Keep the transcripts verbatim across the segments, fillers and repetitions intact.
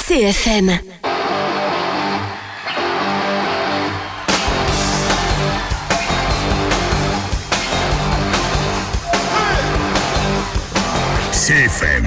C F M. C F M.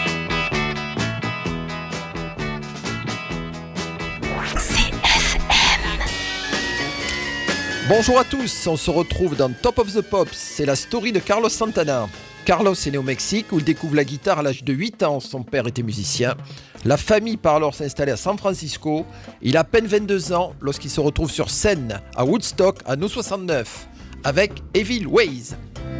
C F M. Bonjour à tous, on se retrouve dans Top of the Pops, c'est la story de Carlos Santana. Carlos est né au Mexique où il découvre la guitare à l'âge de huit ans, son père était musicien. La famille part alors s'installer à San Francisco. Il a à peine vingt-deux ans lorsqu'il se retrouve sur scène à Woodstock en août soixante-neuf avec Evil Ways.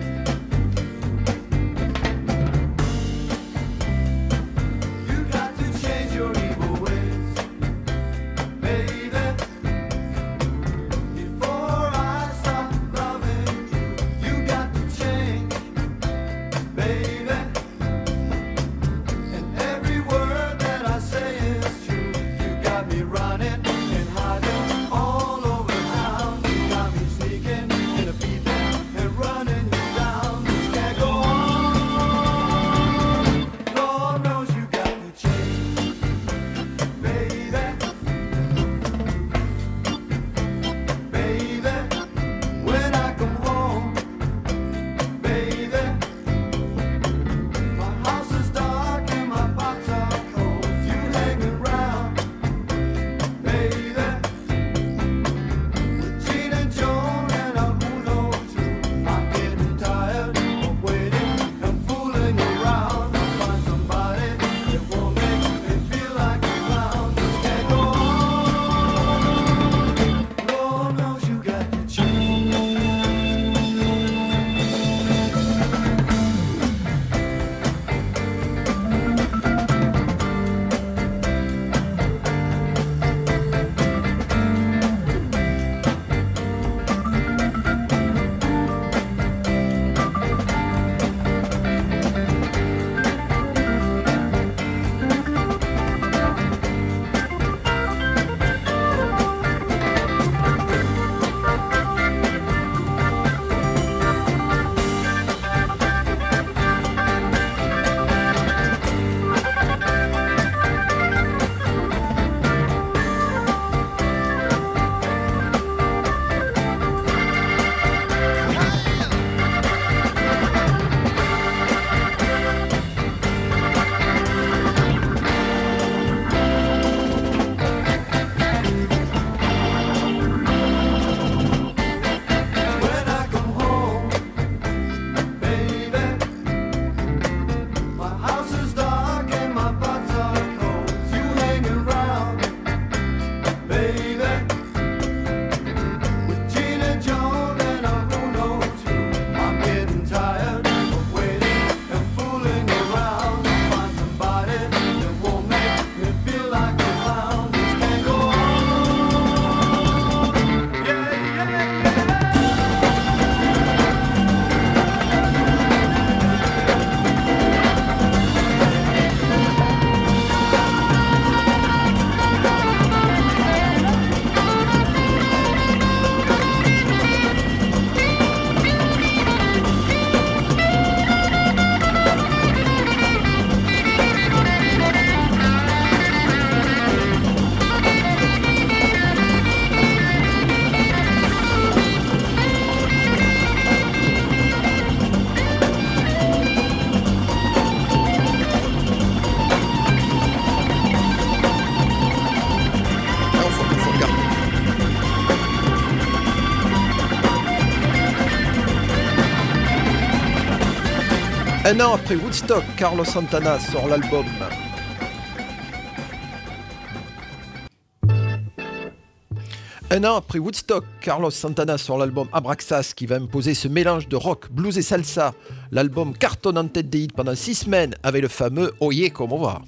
Un an après Woodstock, Carlos Santana sort l'album Un an après Woodstock, Carlos Santana sort l'album Abraxas qui va imposer ce mélange de rock, blues et salsa. L'album cartonne en tête des hits pendant six semaines avec le fameux Oye Como Va.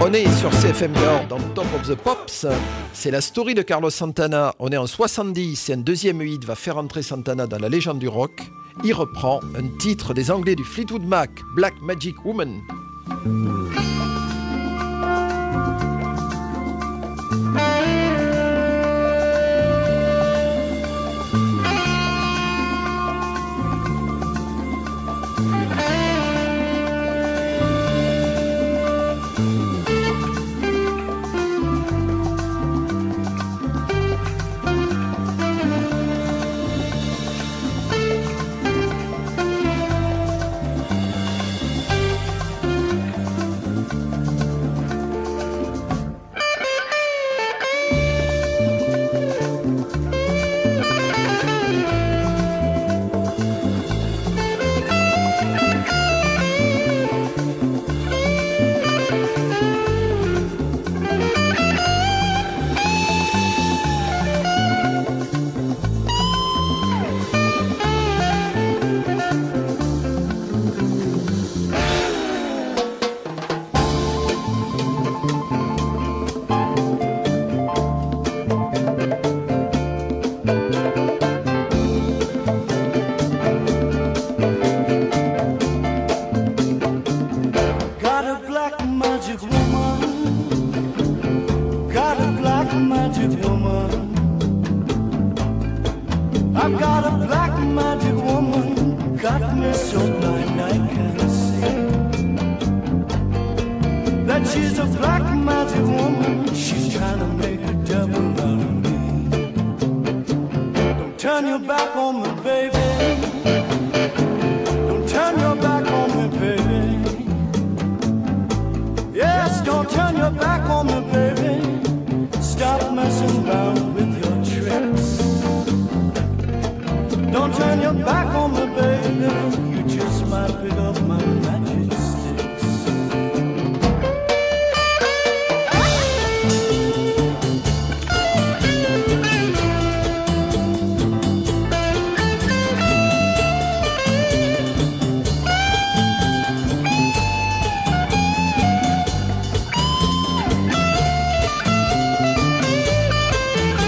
On est sur C F M Nord dans Top of the Pops. C'est la story de Carlos Santana. On est en soixante-dix et un deuxième hit va faire entrer Santana dans la légende du rock. Il reprend un titre des Anglais du Fleetwood Mac, Black Magic Woman.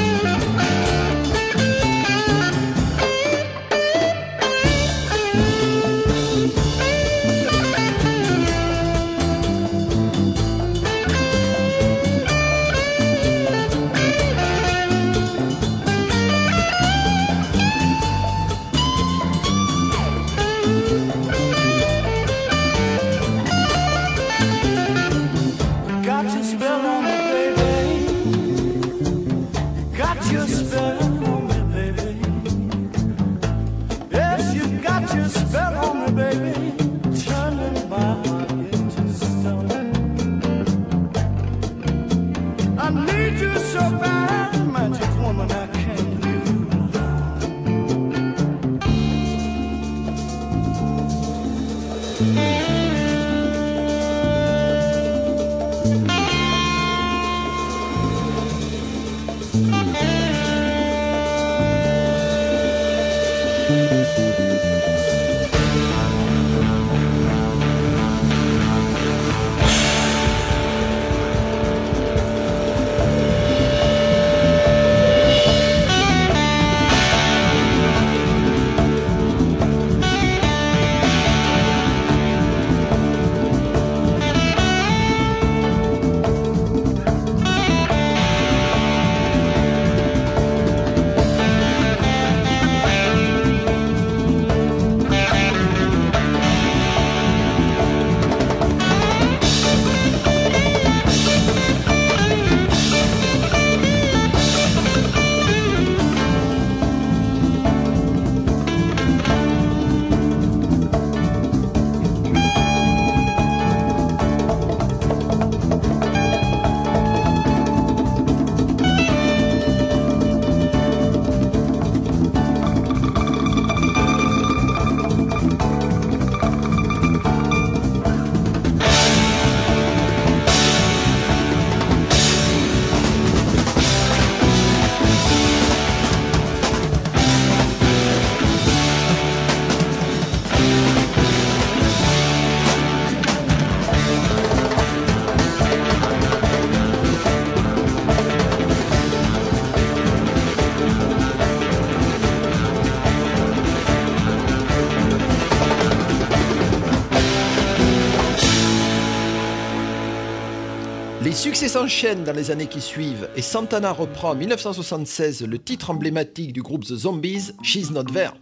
Thank you. Les succès s'enchaînent dans les années qui suivent et Santana reprend en dix-neuf cent soixante-seize le titre emblématique du groupe The Zombies, She's Not There.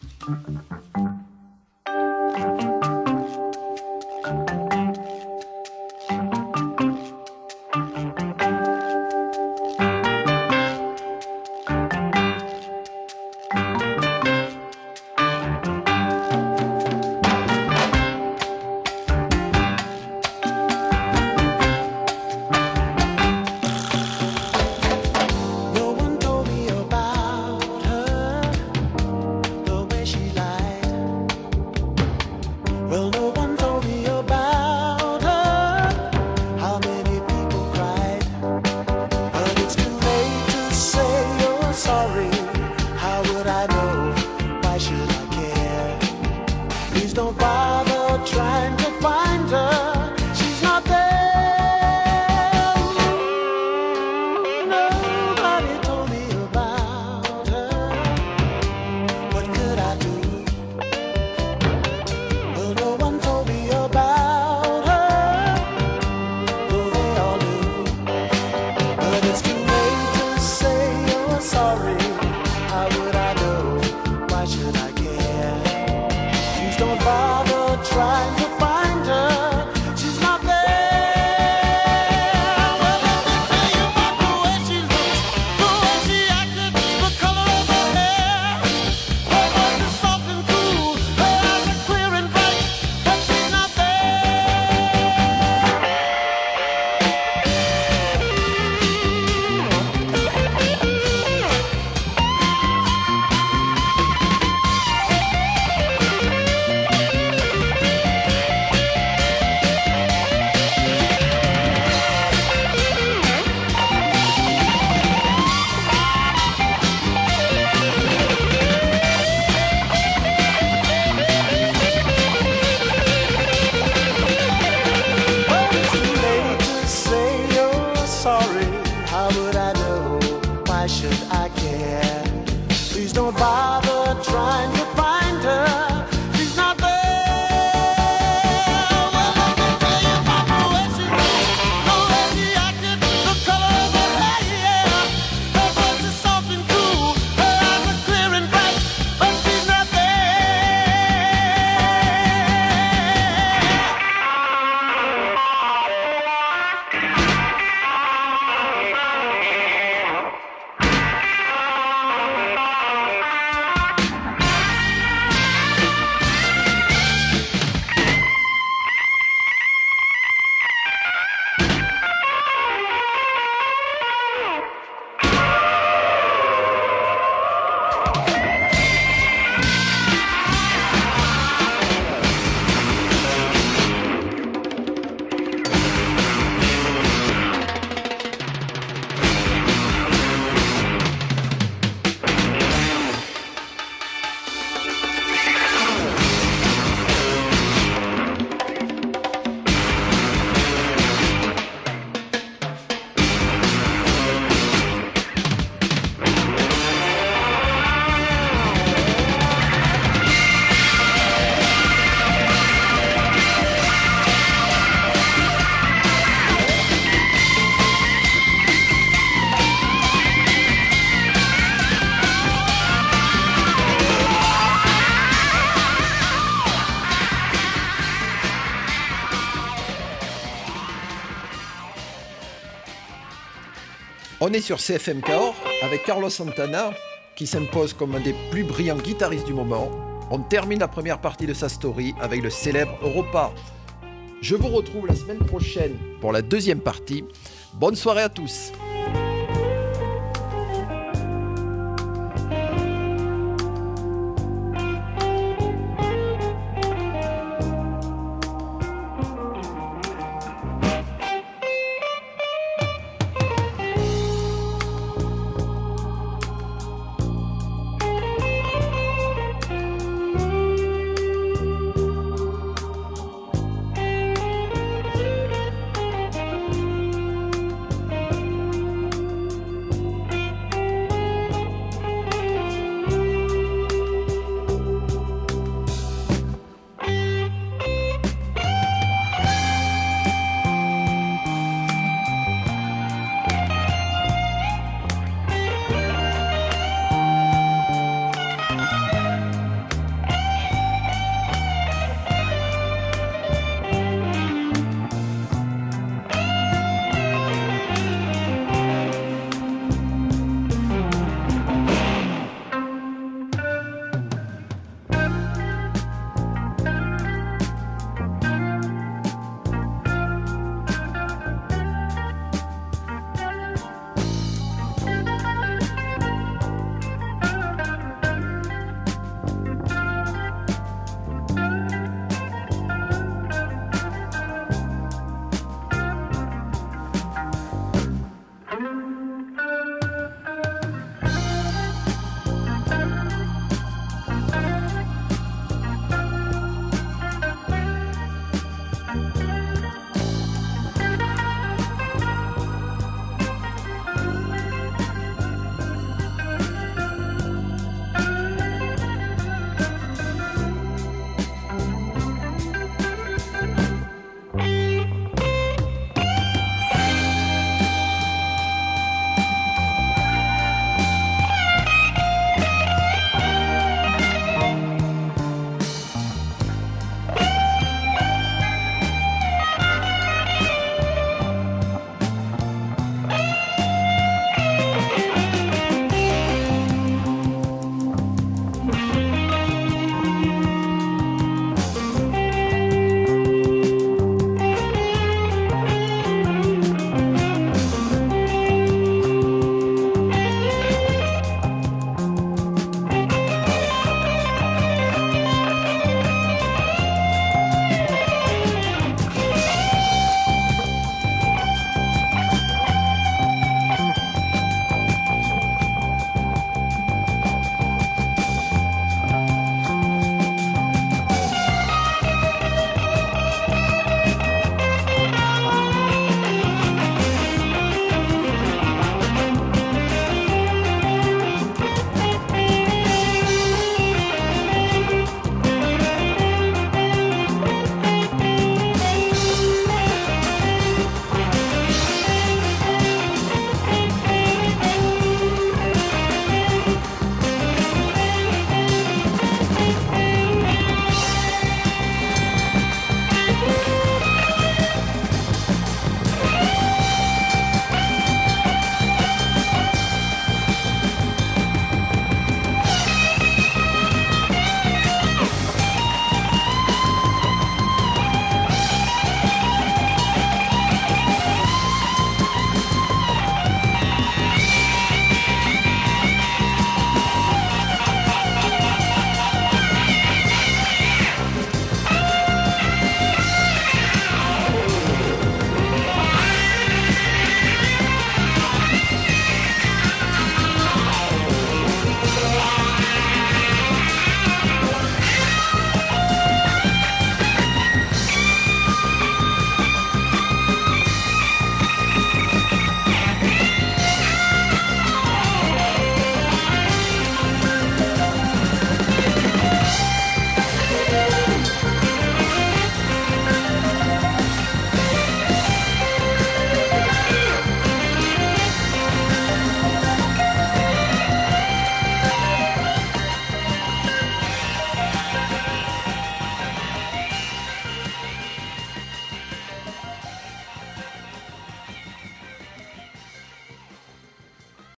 On est sur C F M Cahors avec Carlos Santana qui s'impose comme un des plus brillants guitaristes du moment. On termine la première partie de sa story avec le célèbre Europa. Je vous retrouve la semaine prochaine pour la deuxième partie. Bonne soirée à tous.